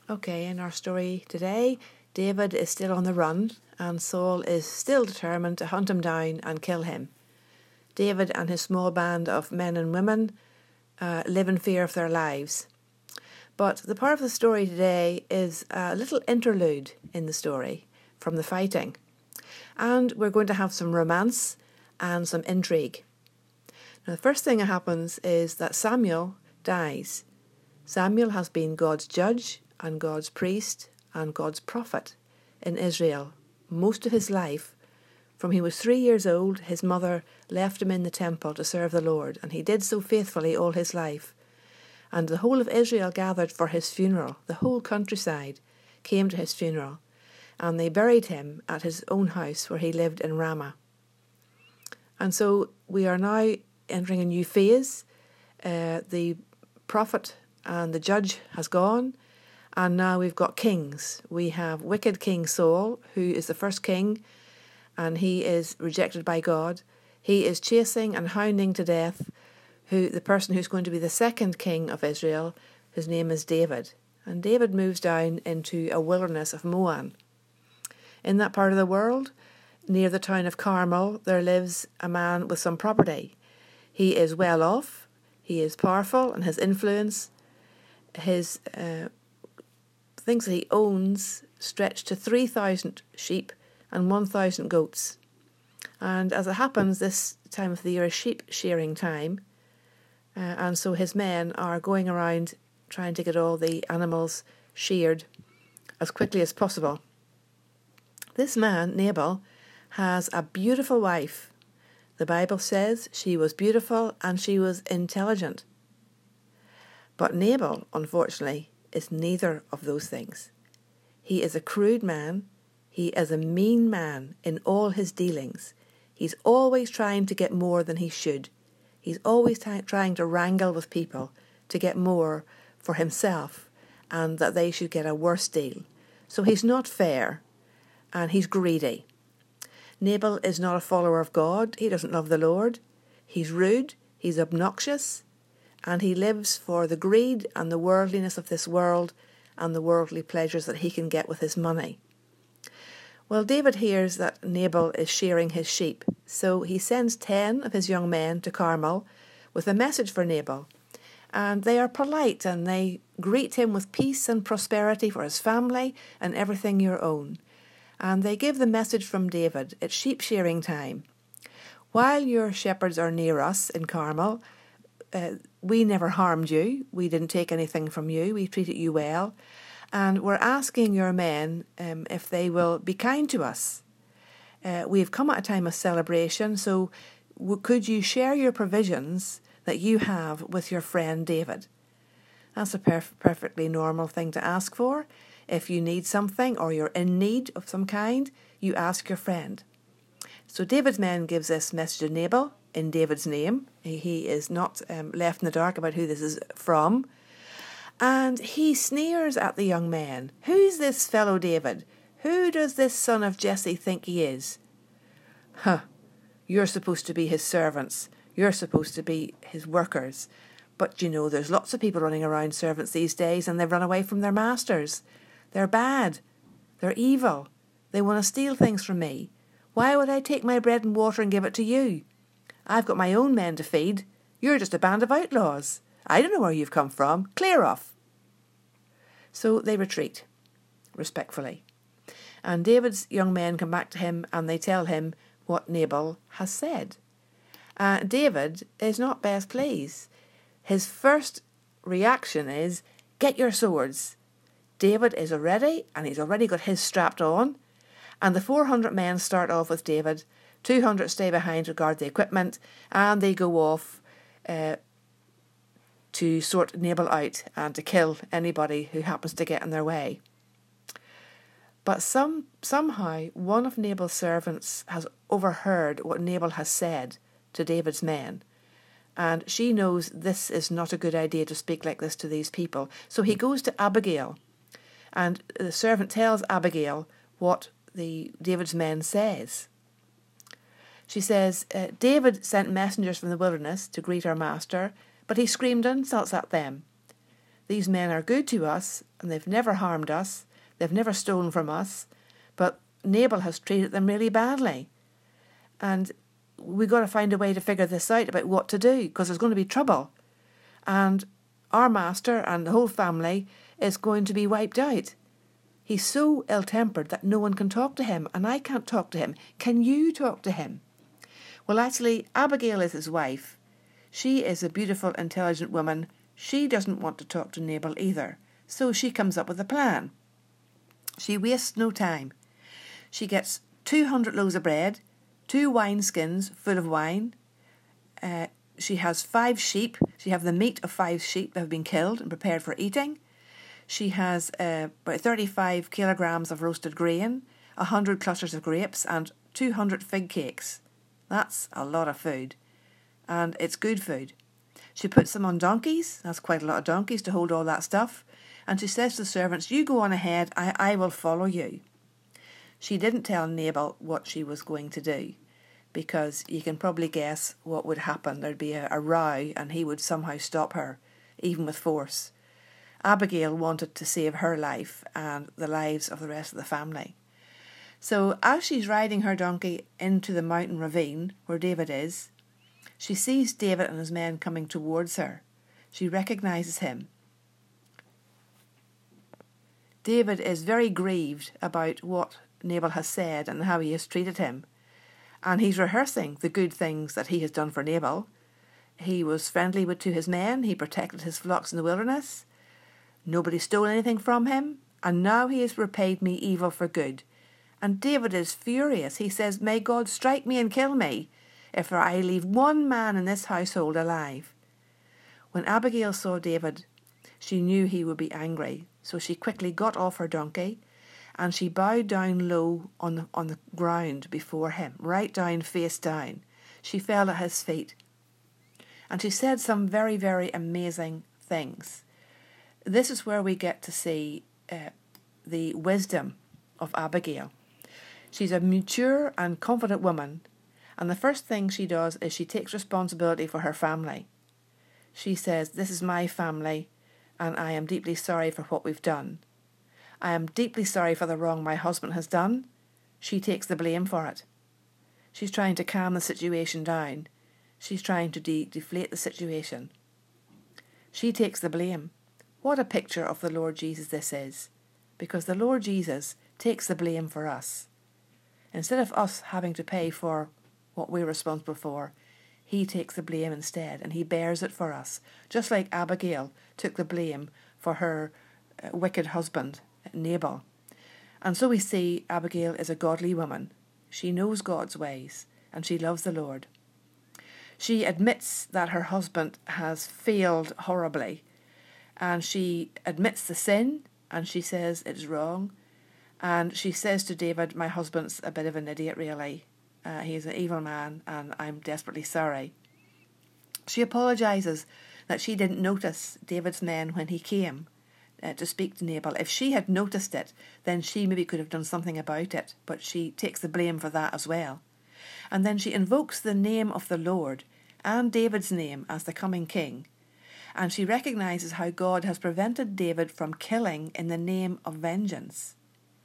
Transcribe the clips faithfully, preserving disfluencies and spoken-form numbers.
Okay, in our story today, David is still on the run and Saul is still determined to hunt him down and kill him. David and his small band of men and women uh, live in fear of their lives. But the part of the story today is a little interlude in the story from the fighting. And we're going to have some romance and some intrigue. Now, the first thing that happens is that Samuel dies. Samuel has been God's judge and God's priest and God's prophet in Israel most of his life. From he was three years old, his mother left him in the temple to serve the Lord, and he did so faithfully all his life. And the whole of Israel gathered for his funeral. The whole countryside came to his funeral, and they buried him at his own house where he lived in Ramah. And so we are now entering a new phase. Uh, the prophet and the judge has gone, and now we've got kings. We have wicked King Saul, who is the first king, and he is rejected by God. He is chasing and hounding to death who the person who's going to be the second king of Israel. His name is David. And David moves down into a wilderness of Moab. In that part of the world, near the town of Carmel, there lives a man with some property. He is well off, he is powerful, and his influence, his uh, things that he owns stretch to three thousand sheep and one thousand goats. And as it happens, this time of the year is sheep shearing time, uh, and so his men are going around trying to get all the animals sheared as quickly as possible. This man, Nabal, has a beautiful wife. The Bible says she was beautiful and she was intelligent. But Nabal, unfortunately, is neither of those things. He is a crude man. He is a mean man in all his dealings. He's always trying to get more than he should. He's always t- trying to wrangle with people to get more for himself and that they should get a worse deal. So he's not fair and he's greedy. Nabal is not a follower of God. He doesn't love the Lord. He's rude. He's obnoxious. And he lives for the greed and the worldliness of this world and the worldly pleasures that he can get with his money. Well, David hears that Nabal is shearing his sheep, so he sends ten of his young men to Carmel with a message for Nabal. And they are polite and they greet him with peace and prosperity for his family and everything your own. And they give the message from David: it's sheep shearing time. While your shepherds are near us in Carmel, uh, we never harmed you. We didn't take anything from you. We treated you well. And we're asking your men um, if they will be kind to us. Uh, we've come at a time of celebration, so w- could you share your provisions that you have with your friend David? That's a perf- perfectly normal thing to ask for. If you need something or you're in need of some kind, you ask your friend. So David's men gives this message to Nabal in David's name. He is not um, left in the dark about who this is from. And he sneers at the young men. Who's this fellow David? Who does this son of Jesse think he is? Huh, you're supposed to be his servants. You're supposed to be his workers. But you know, there's lots of people running around servants these days and they've run away from their masters. They're bad. They're evil. They want to steal things from me. Why would I take my bread and water and give it to you? I've got my own men to feed. You're just a band of outlaws. I don't know where you've come from. Clear off. So they retreat, respectfully. And David's young men come back to him and they tell him what Nabal has said. Uh, David is not best pleased. His first reaction is, get your swords. David is ready and he's already got his strapped on. And the four hundred men start off with David. two hundred stay behind to guard the equipment. And they go off uh, to sort Nabal out and to kill anybody who happens to get in their way. But some somehow one of Nabal's servants has overheard what Nabal has said to David's men. And she knows this is not a good idea to speak like this to these people. So he goes to Abigail. And the servant tells Abigail what the David's men says. She says, uh, David sent messengers from the wilderness to greet our master, but he screamed insults at them. these men are good to us and they've never harmed us, they've never stolen from us, but Nabal has treated them really badly. And we've got to find a way to figure this out about what to do, because there's going to be trouble. And our master and the whole family is going to be wiped out. He's so ill-tempered that no one can talk to him, and I can't talk to him. Can you talk to him? Well, actually, Abigail is his wife. She is a beautiful, intelligent woman. She doesn't want to talk to Nabal either, so she comes up with a plan. She wastes no time. She gets two hundred loaves of bread, two wineskins full of wine. Uh, she has five sheep. She has the meat of five sheep that have been killed and prepared for eating. She has uh, about thirty-five kilograms of roasted grain, one hundred clusters of grapes, and two hundred fig cakes. That's a lot of food, and it's good food. She puts them on donkeys. That's quite a lot of donkeys to hold all that stuff. And she says to the servants, you go on ahead, I, I will follow you. She didn't tell Nabal what she was going to do, because you can probably guess what would happen. There'd be a, a row, and he would somehow stop her, even with force. Abigail wanted to save her life and the lives of the rest of the family. So as she's riding her donkey into the mountain ravine where David is, she sees David and his men coming towards her. She recognises him. David is very grieved about what Nabal has said and how he has treated him. And he's rehearsing the good things that he has done for Nabal. He was friendly with, to his men. He protected his flocks in the wilderness. Nobody stole anything from him. And now he has repaid me evil for good. And David is furious. He says, may God strike me and kill me if I leave one man in this household alive. When Abigail saw David, she knew he would be angry. So she quickly got off her donkey and she bowed down low on the, on the ground before him, right down, face down. She fell at his feet. And she said some very, very amazing things. This is where we get to see uh, the wisdom of Abigail. She's a mature and confident woman, and the first thing she does is she takes responsibility for her family. She says, this is my family, and I am deeply sorry for what we've done. I am deeply sorry for the wrong my husband has done. She takes the blame for it. She's trying to calm the situation down. She's trying to de- deflate the situation. She takes the blame. What a picture of the Lord Jesus this is, because the Lord Jesus takes the blame for us. Instead of us having to pay for what we're responsible for, he takes the blame instead, and he bears it for us, just like Abigail took the blame for her uh, wicked husband, Nabal. And so we see Abigail is a godly woman. She knows God's ways, and she loves the Lord. She admits that her husband has failed horribly, and she admits the sin, and she says it's wrong. And she says to David, my husband's a bit of an idiot, really. Uh, he's an evil man, and I'm desperately sorry. She apologises that she didn't notice David's men when he came uh, to speak to Nabal. If she had noticed it, then she maybe could have done something about it, but she takes the blame for that as well. And then she invokes the name of the Lord and David's name as the coming king. And she recognises how God has prevented David from killing in the name of vengeance.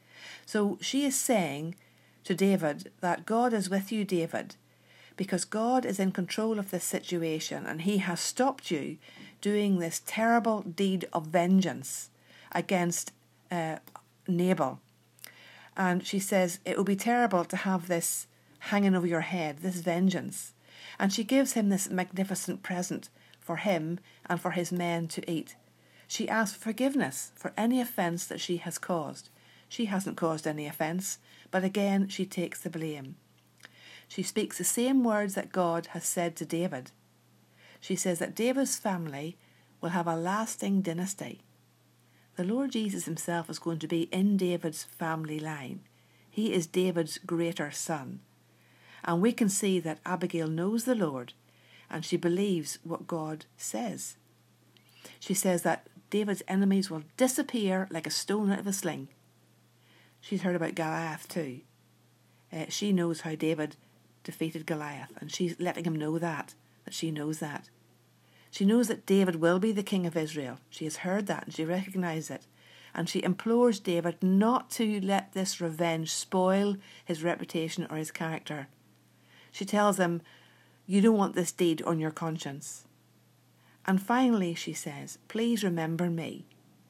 So she is saying to David that God is with you, David, because God is in control of this situation and he has stopped you doing this terrible deed of vengeance against uh, Nabal. And she says it will be terrible to have this hanging over your head, this vengeance. And she gives him this magnificent present for him and for his men to eat. She asks forgiveness for any offence that she has caused. She hasn't caused any offence, but again she takes the blame. She speaks the same words that God has said to David. She says that David's family will have a lasting dynasty. The Lord Jesus himself is going to be in David's family line. He is David's greater son. And we can see that Abigail knows the Lord and she believes what God says. She says that David's enemies will disappear like a stone out of a sling. She's heard about Goliath too. Uh, she knows how David defeated Goliath, and she's letting him know that, that she knows that. She knows that David will be the king of Israel. She has heard that and she recognises it. And she implores David not to let this revenge spoil his reputation or his character. She tells him, you don't want this deed on your conscience. And finally she says, please remember me.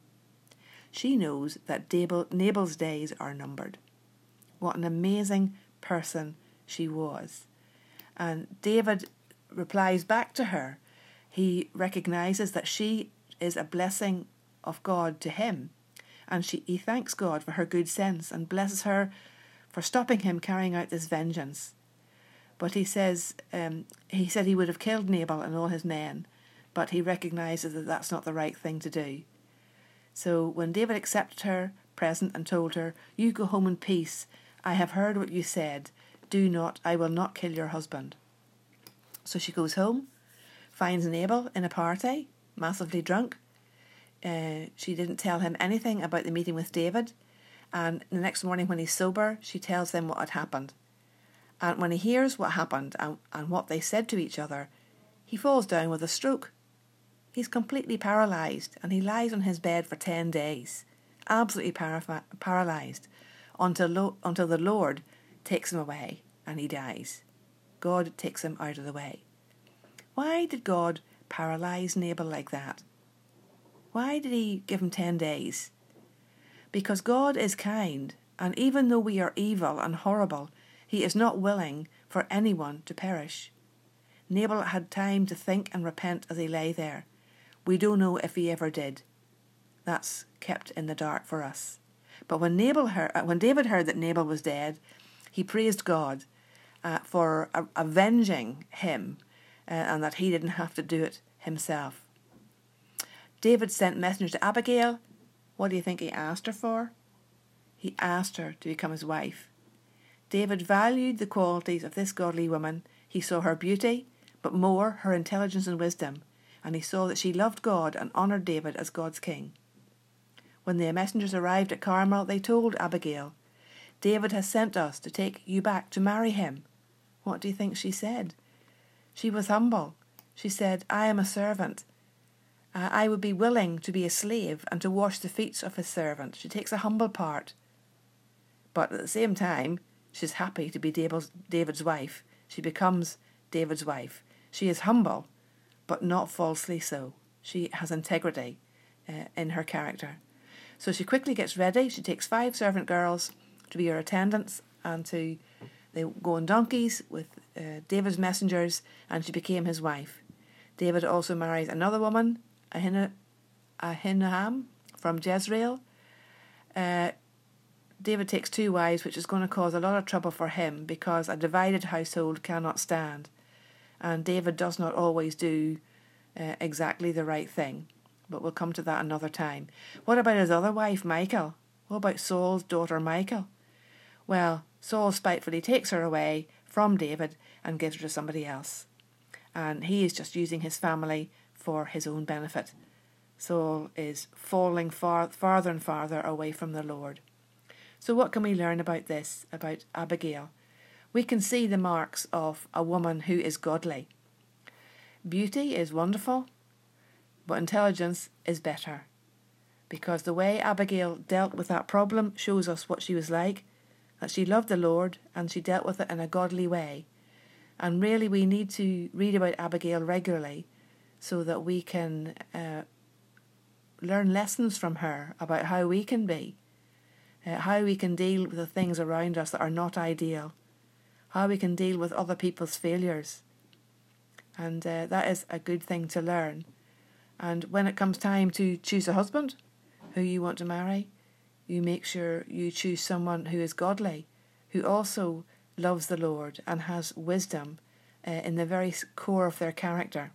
She knows that Nabal's days are numbered. What an amazing person she was. And David replies back to her. He recognises that she is a blessing of God to him. And she, he thanks God for her good sense and blesses her for stopping him carrying out this vengeance. But he says, um, he said he would have killed Nabal and all his men, but he recognises that that's not the right thing to do. So when David accepted her present and told her, you go home in peace, I have heard what you said, do not, I will not kill your husband. So she goes home, finds Nabal in a party, massively drunk. Uh, she didn't tell him anything about the meeting with David, and the next morning when he's sober, she tells him what had happened. And when he hears what happened and, and what they said to each other, he falls down with a stroke. He's completely paralysed, and he lies on his bed for ten days, absolutely para- paralysed, until, lo- until the Lord takes him away and he dies. God takes him out of the way. Why did God paralyse Nabal like that? Why did he give him ten days? Because God is kind, and even though we are evil and horrible, he is not willing for anyone to perish. Nabal had time to think and repent as he lay there. We don't know if he ever did. That's kept in the dark for us. But when Nabal heard, when David heard that Nabal was dead, he praised God uh, for uh, avenging him uh, and that he didn't have to do it himself. David sent messengers to Abigail. What do you think he asked her for? He asked her to become his wife. David valued the qualities of this godly woman. He saw her beauty, but more, her intelligence and wisdom, and he saw that she loved God and honoured David as God's king. When the messengers arrived at Carmel, they told Abigail, David has sent us to take you back to marry him. What do you think she said? She was humble. She said, I am a servant. Uh, I would be willing to be a slave and to wash the feet of his servant. She takes a humble part. But at the same time, she's happy to be David's, David's wife. She becomes David's wife. She is humble, but not falsely so. She has integrity uh, in her character. So she quickly gets ready. She takes five servant girls to be her attendants, and to they go on donkeys with uh, David's messengers, and she became his wife. David also marries another woman, Ahina, Ahinoam from Jezreel. Uh, David takes two wives, which is going to cause a lot of trouble for him because a divided household cannot stand. And David does not always do uh, exactly the right thing. But we'll come to that another time. What about his other wife, Michal? What about Saul's daughter, Michal? Well, Saul spitefully takes her away from David and gives her to somebody else. And he is just using his family for his own benefit. Saul is falling far, farther and farther away from the Lord. So what can we learn about this, about Abigail? We can see the marks of a woman who is godly. Beauty is wonderful, but intelligence is better. Because the way Abigail dealt with that problem shows us what she was like, that she loved the Lord and she dealt with it in a godly way. And really we need to read about Abigail regularly so that we can uh, learn lessons from her about how we can be, uh, how we can deal with the things around us that are not ideal, how we can deal with other people's failures. And uh, that is a good thing to learn. And when it comes time to choose a husband who you want to marry, you make sure you choose someone who is godly, who also loves the Lord and has wisdom uh, in the very core of their character.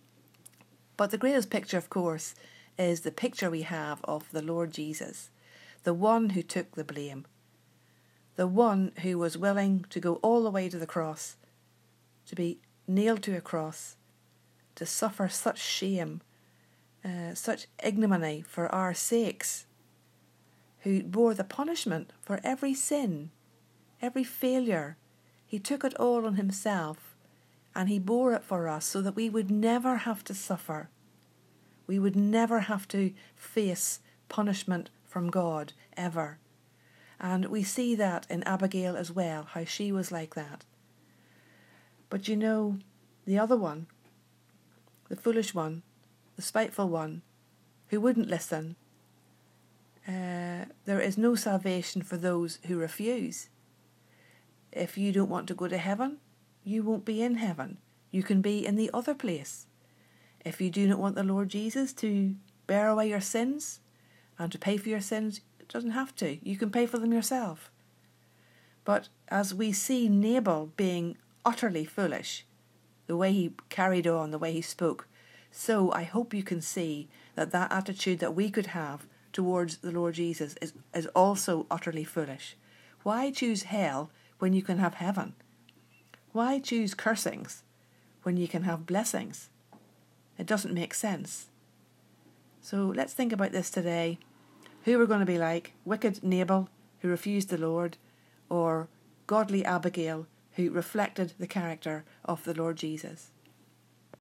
But the greatest picture, of course, is the picture we have of the Lord Jesus, the one who took the blame, the one who was willing to go all the way to the cross, to be nailed to a cross, to suffer such shame, uh, such ignominy for our sakes, who bore the punishment for every sin, every failure. He took it all on himself, and he bore it for us so that we would never have to suffer. We would never have to face punishment from God, ever. And we see that in Abigail as well, how she was like that. But you know, the other one, the foolish one, the spiteful one, who wouldn't listen, uh, there is no salvation for those who refuse. If you don't want to go to heaven, you won't be in heaven. You can be in the other place. If you do not want the Lord Jesus to bear away your sins and to pay for your sins, it doesn't have to. You can pay for them yourself. But as we see Nabal being utterly foolish, the way he carried on, the way he spoke, so I hope you can see that that attitude that we could have towards the Lord Jesus is, is also utterly foolish. Why choose hell when you can have heaven? Why choose cursings when you can have blessings? It doesn't make sense. So let's think about this today. Who we're going to be like, wicked Nabal, who refused the Lord, or godly Abigail, who reflected the character of the Lord Jesus.